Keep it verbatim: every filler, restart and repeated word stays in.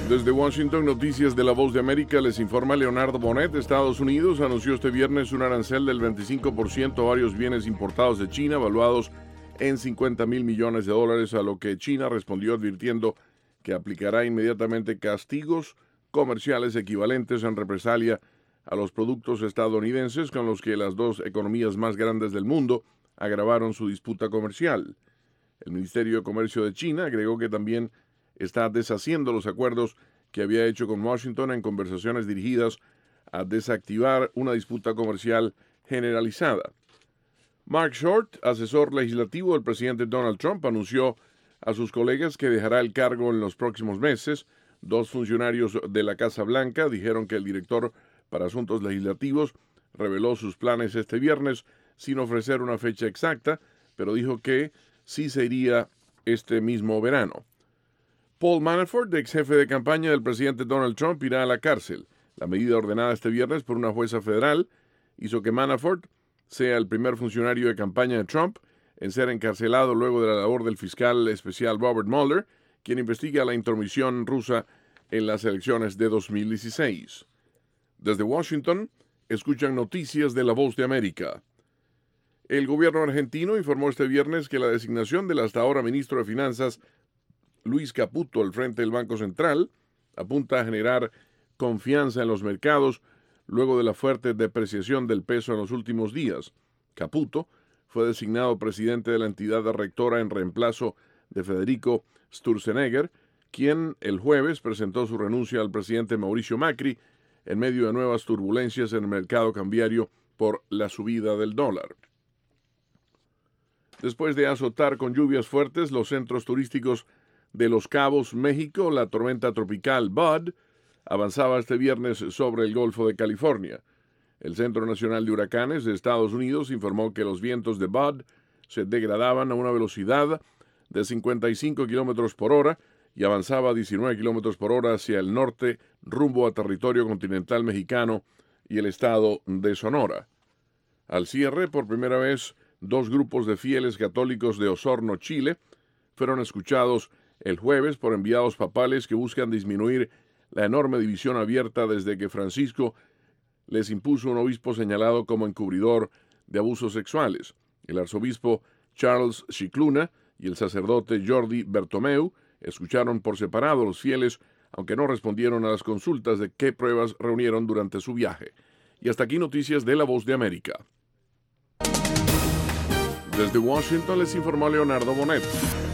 Desde Washington, noticias de La Voz de América, les informa Leonardo Bonet. Estados Unidos anunció este viernes un arancel del veinticinco por ciento a varios bienes importados de China, valuados en cincuenta mil millones de dólares, a lo que China respondió advirtiendo que aplicará inmediatamente castigos comerciales equivalentes en represalia a los productos estadounidenses con los que las dos economías más grandes del mundo agravaron su disputa comercial. El Ministerio de Comercio de China agregó que también está deshaciendo los acuerdos que había hecho con Washington en conversaciones dirigidas a desactivar una disputa comercial generalizada. Mark Short, asesor legislativo del presidente Donald Trump, anunció a sus colegas que dejará el cargo en los próximos meses. Dos funcionarios de la Casa Blanca dijeron que el director para asuntos legislativos reveló sus planes este viernes sin ofrecer una fecha exacta, pero dijo que sí se iría este mismo verano. Paul Manafort, ex jefe de campaña del presidente Donald Trump, irá a la cárcel. La medida ordenada este viernes por una jueza federal hizo que Manafort sea el primer funcionario de campaña de Trump en ser encarcelado luego de la labor del fiscal especial Robert Mueller, quien investiga la intromisión rusa en las elecciones de dos mil dieciséis. Desde Washington, escuchan noticias de La Voz de América. El gobierno argentino informó este viernes que la designación del hasta ahora ministro de Finanzas, Luis Caputo, al frente del Banco Central, apunta a generar confianza en los mercados luego de la fuerte depreciación del peso en los últimos días. Caputo fue designado presidente de la entidad rectora en reemplazo de Federico Sturzenegger, quien el jueves presentó su renuncia al presidente Mauricio Macri en medio de nuevas turbulencias en el mercado cambiario por la subida del dólar. Después de azotar con lluvias fuertes los centros turísticos de Los Cabos, México, la tormenta tropical Bud avanzaba este viernes sobre el Golfo de California. El Centro Nacional de Huracanes de Estados Unidos informó que los vientos de Bud se degradaban a una velocidad de cincuenta y cinco kilómetros por hora y avanzaba a diecinueve kilómetros por hora hacia el norte, rumbo a territorio continental mexicano y el estado de Sonora. Al cierre, por primera vez, dos grupos de fieles católicos de Osorno, Chile, fueron escuchados el jueves por enviados papales que buscan disminuir la enorme división abierta desde que Francisco les impuso un obispo señalado como encubridor de abusos sexuales. El arzobispo Charles Scicluna y el sacerdote Jordi Bertomeu escucharon por separado a los fieles, aunque no respondieron a las consultas de qué pruebas reunieron durante su viaje. Y hasta aquí noticias de La Voz de América. Desde Washington les informó Leonardo Bonet.